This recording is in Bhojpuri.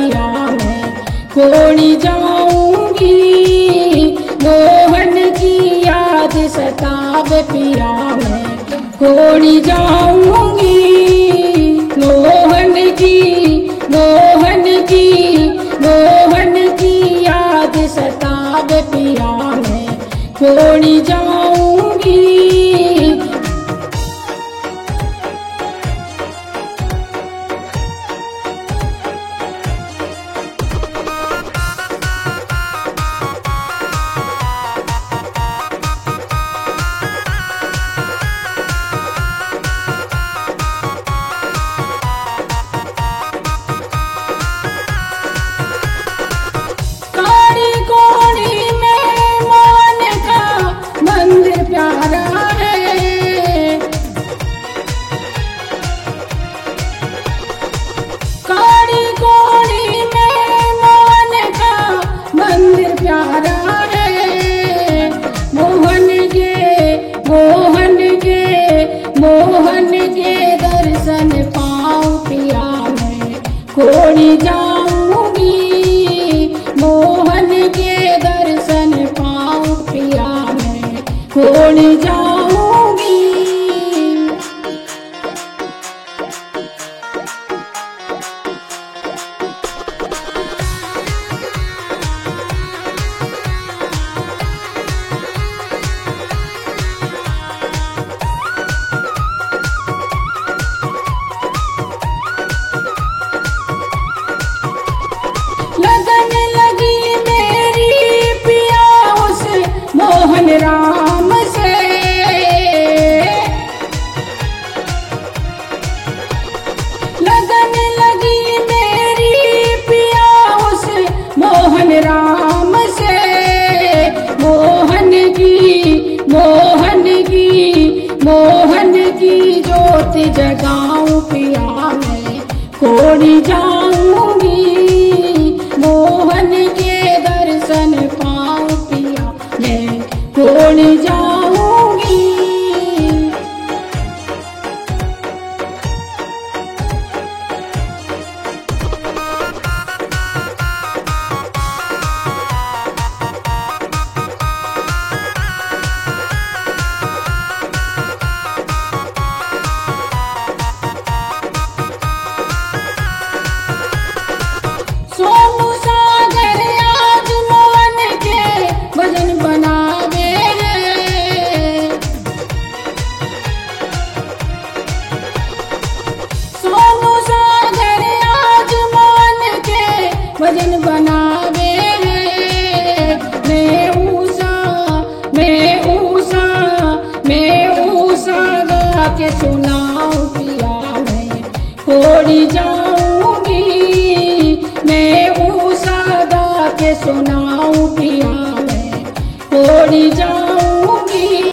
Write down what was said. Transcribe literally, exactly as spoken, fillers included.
पिया मैं खोड़ी जाऊंगी। मोहन की याद सतावे पिया मैं खोड़ी जाऊंगी। मोहन की मोहन की मोहन की याद सतावे पिया मैं खोड़ी जाऊंगी। मोहन के दर्शन पाऊं पिया मैं खोड़ी जाऊंगी। मोहन के दर्शन पाऊं पिया मैं खोड़ी जाऊंगी। लगन लगी मेरी पिया उस मोहन राम से। लगन लगी मेरी पिया उस मोहन राम से। मोहन की मोहन की मोहन की ज्योति जगाऊं पिया मैं खोड़ी जाऊंगी। मोहन के दर्शन पाऊं पिया मैं खोड़ी जाऊंगी। सोनू सागर आज मोहन के भजन बनावे हैं। सोनू सागर आज मोहन के भजन बनावे हैं। मैं ऊषा मैं ऊषा मैं ऊषा गा के सुनाऊं पिया मैं खोड़ी जाऊंगी। मैं ऊषा गा के सुनाऊं पिया मैं खोड़ी जाऊं।